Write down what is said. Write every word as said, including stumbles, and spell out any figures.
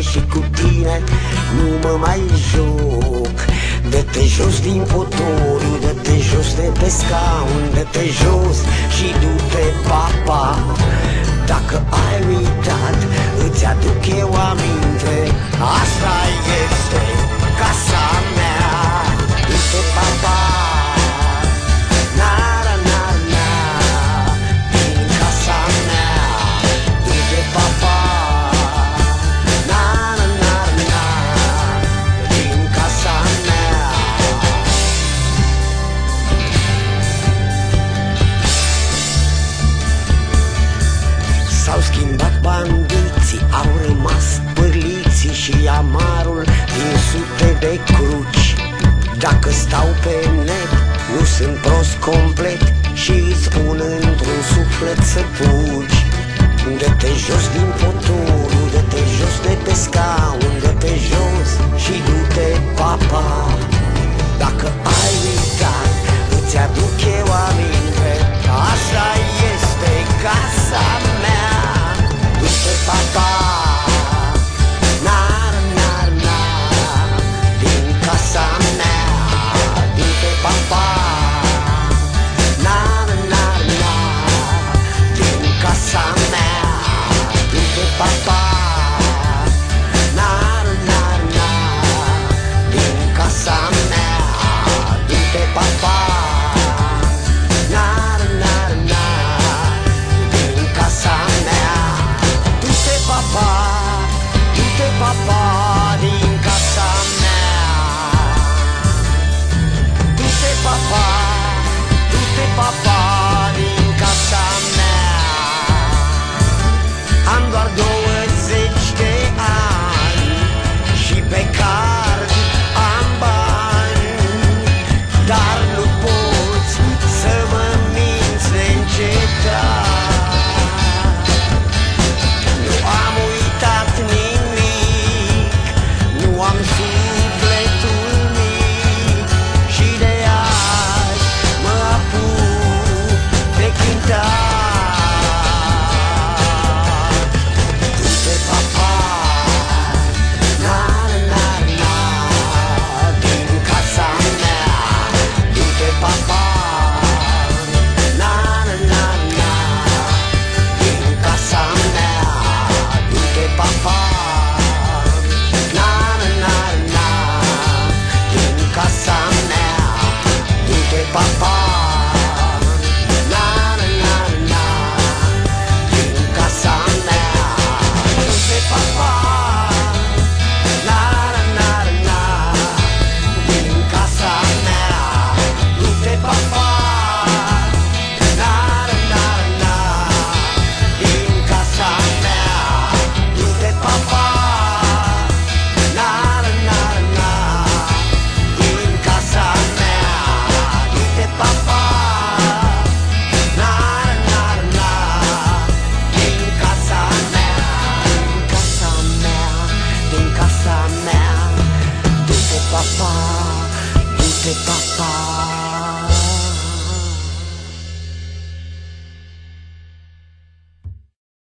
și cu tine nu mă mai joc. Dă-te jos din fotoliu, dă-te jos de pe scaun, dă-te jos și du-te, papa. Dacă ai uitat, îți aduc eu aminte, asta este casa mea. Du-te, papa, na-ra-na-na, din casa mea. Du-te, papa, na-ra-na-na, din casa mea. S-au schimbat bandiții, au rămas pârliții și amarul din sute de cruci. Dacă stau pe net, nu sunt prost complet și îți spun într-un suflet să fugi. Dă-te jos din fotoliu, dă-te jos de pe scaun, dă-te jos și du-te, papa. Dacă ai uitat, îți aduc eu aminte, asta este casa mea. Du-te, papa, na-ra-na-na, din casa mea. Du-te, papa, na-ra-na-na, din casa mea. Du-te, papa, na-ra-na-na, din casa mea. Du-te, papa, na-ra-na-na, din casa mea. Du-te, papa, du-te, papa, din casa mea. Du-te, papa, du-te, papa, din casa mea. Am doar douăzeci de ani și pe card am bani, dar nu poți să mă minți neîncetat. Nu am uitat nimic, nu am sufletul mic și de azi mă apuc de cântat. Du-te, papa, na-na-na, din casa mea. Du-te, papa, na-na-na, din casa mea. Du-te, papa, na-na-na, din casa mea. Du-te, papa, na-na-na, din casa mea. Du-te, papa, na-na-na, din casa mea. Du-te, papa, na-na-na, din casa mea. Du-te, papa, na-na-na, din casa mea. Du-te, papa, na-na-na, din casa mea. Din casa mea, din casa mea. Du-te, papa, du-te, papa.